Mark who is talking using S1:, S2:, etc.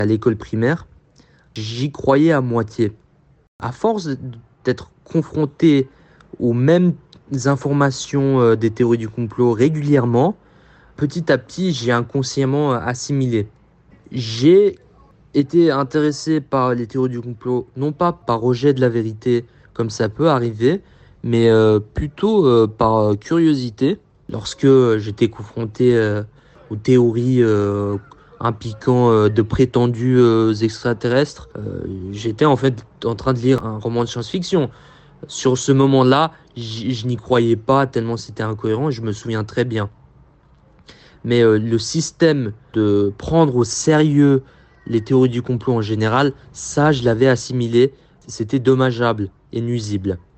S1: à l'école primaire, j'y croyais à moitié. À force d'être confronté aux mêmes informations des théories du complot régulièrement, petit à petit, j'ai inconsciemment assimilé. J'ai été intéressé par les théories du complot, non pas par rejet de la vérité, comme ça peut arriver, mais plutôt par curiosité. Lorsque j'étais confronté aux théories impliquant de prétendus extraterrestres, j'étais en fait en train de lire un roman de science-fiction. Sur ce moment-là, je n'y croyais pas tellement c'était incohérent, et je me souviens très bien. Mais le système de prendre au sérieux les théories du complot en général, ça, je l'avais assimilé. C'était dommageable et nuisible.